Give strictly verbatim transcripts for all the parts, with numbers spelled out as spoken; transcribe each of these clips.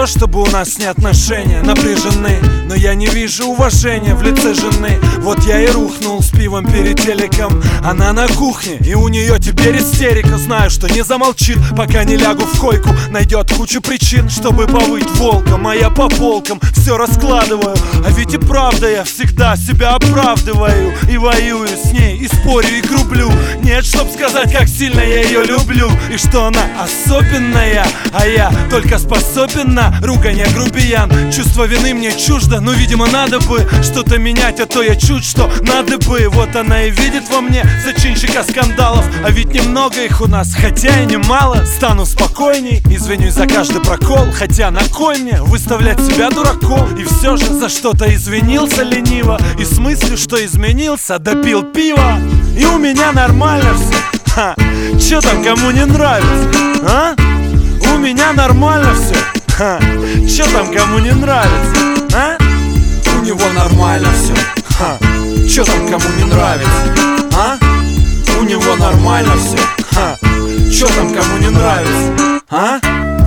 чтобы у нас не отношения напряжены, но я не вижу уважения в лице жены. Вот я и рухнул с пивом перед телеком. Она на кухне, и у нее теперь истерика. Знаю, что не замолчит, пока не лягу в койку. Найдет кучу причин, чтобы повыть волком. А я по полкам все раскладываю. А ведь и правда я всегда себя оправдываю. И воюю с ней, и спорю, и грублю. Нет, чтоб сказать, как сильно я ее люблю. И что она особенная, а я только способен на ругань, я грубиян. Чувство вины мне чуждо, но, видимо, надо бы что-то менять, а то я чуть что надо бы. Вот она и видит во мне зачинщика скандалов. А ведь немного их у нас, хотя и немало. Стану спокойней, извинюсь за каждый прокол. Хотя на кой мне выставлять себя дураком? И все же за что-то извинился лениво. И с мыслью, что изменился, допил пиво. И у меня нормально все. Ха, чё там кому не нравится, а? У меня нормально все. Ха, чё там кому не нравится, а? У него нормально все. Ха, чё там кому не нравится, а? У него нормально все. Ха, чё там кому не нравится, а?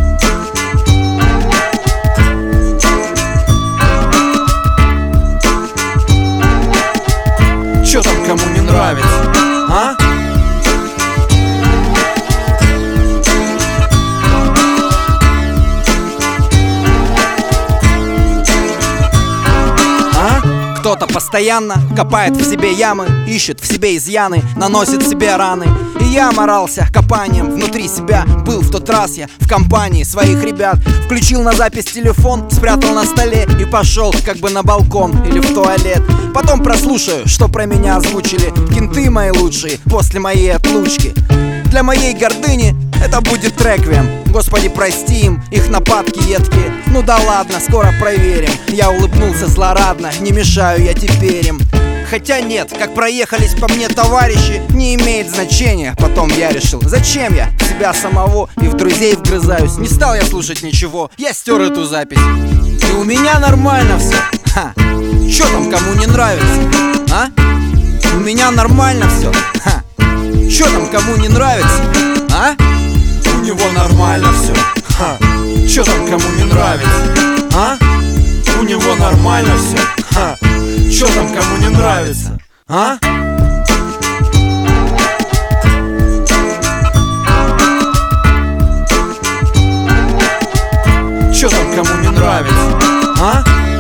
Чё там кому не нравится, а? Кто-то постоянно копает в себе ямы, ищет в себе изъяны, наносит себе раны. И я морался копанием внутри себя. Был в тот раз я в компании своих ребят. Включил на запись телефон, спрятал на столе и пошел как бы на балкон или в туалет. Потом прослушаю, что про меня озвучили кенты мои лучшие после моей отлучки. Для моей гордыни это будет реквием. Господи, прости им, их нападки едкие. Ну да ладно, скоро проверим. Я улыбнулся злорадно, не мешаю я теперь им. Хотя нет, как проехались по мне товарищи, не имеет значения. Потом я решил, зачем я в себя самого и в друзей вгрызаюсь. Не стал я слушать ничего, я стер эту запись. И у меня нормально все. Ха, чё там кому не нравится, а? У меня нормально все. Ха, чё там кому не нравится, а? У него нормально все. Ха, чё там кому не нравится, а? У него нормально все. Ха, чё там кому не нравится, а? Чё там кому не нравится, а?